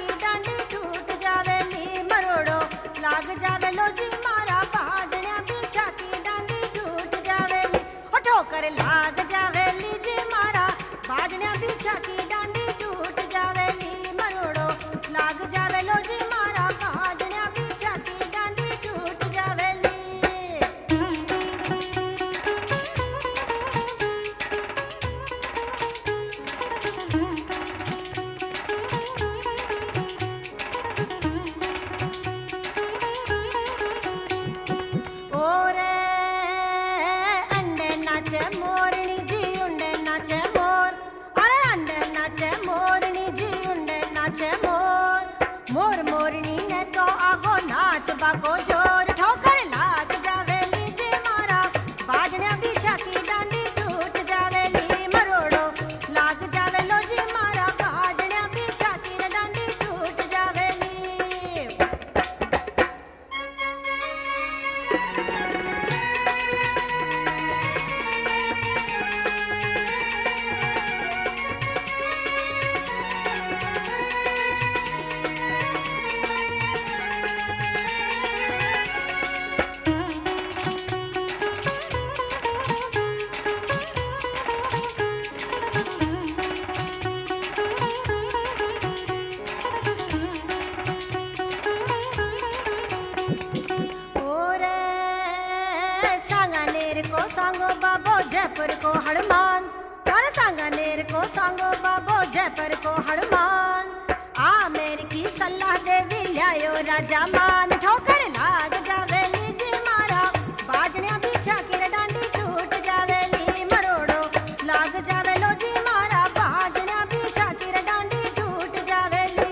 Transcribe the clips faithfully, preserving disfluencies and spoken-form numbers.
डांडी टूट जावेली मरोड़ो लाग जावे लो जी मारा बाजण्या बिछा की डांडी टूट जावेली ओ ठोकर लाग जावेली जी मारा बाजण्या बिछा की डांडी टूट जावेली मरोड़ो लाग जावे लो जी मारा बाजण्या बिछा की डांडी टूट जावेली। ओरे अंडे नाचे मोरनी जी उंडे नाचे मोर अरे अंडे नाचे मोरनी जी उंडे नाचे मोर मोर मोरनी ने तो आगो नाच बागो जोर ठोकर लाग जावेली जी मारा बाजण्या बिछा की डांडी टूट जावेली मरोड़ो लाग जावे लो जी मारा बाजण्या बिछा की डांडी टूट जावेली। ओरे सांगानेर को सांगो बाबो जयपुर को हनुमान अरे सांगानेर को सांगो बाबो जयपुर को हनुमान आ मेर की सलाह देवी ल्यायो राजा मान ठोकर लाग जावेली जी मारा बाजण्या बिछा की डांडी टूट जावेली मरोड़ो लाग जावे लो जी मारा बाजण्या बिछा की डांडी टूट जावेली।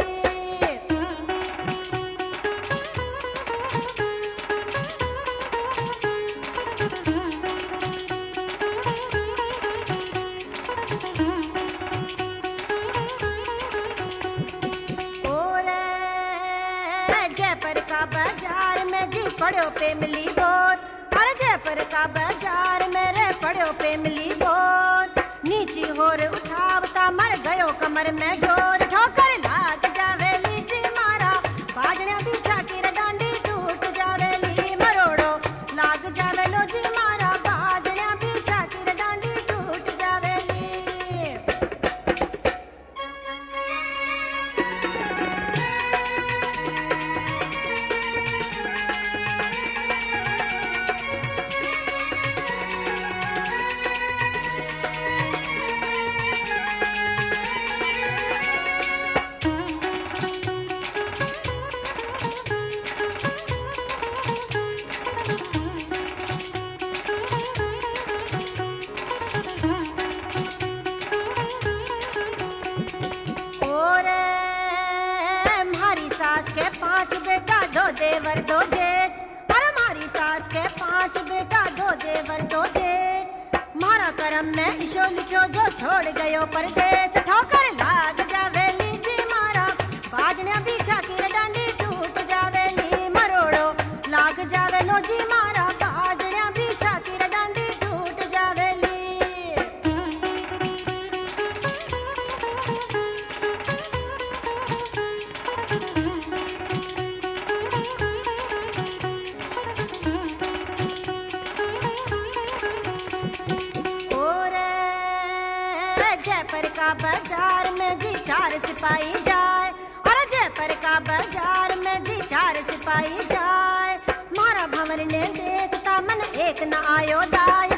ओरे जयपुर का बाजार में जी पड़ो पे मिली बोर अरे जयपुर का बाजार मेरे पड़ो पे मिली बोर नीची होर उठावता मर गयो कमर में जोर ठोकर लाग जावेली जी मारा बाजण्या बिछा की डांडी टूट जावेली मरोड़ो लाग जावे लो जी मारा बाजण्या बिछा की डांडी टूट जावेली। ओरे म्हारी सास के पांच बेटा दो देवर दो जेठ अरे म्हारी सास के पांच बेटा दो देवर दो जेठ मारा करम में ईशो लिखो जो छोड़ गयो परदेस ठोकर लाग जावेली जी मारा बाजण्या बिछा की डांडी टूट जावेली मरोड़ो लाग जावे लो जी मारा बाजण्या बिछा की डांडी टूट जावेली। ओरे जयपुर का बाजार में जी चार सिपाही जाए अरे जयपुर का बाजार में जी चार सिपाही जाए मारा भंवर ने देखता मन एक न आयो दाय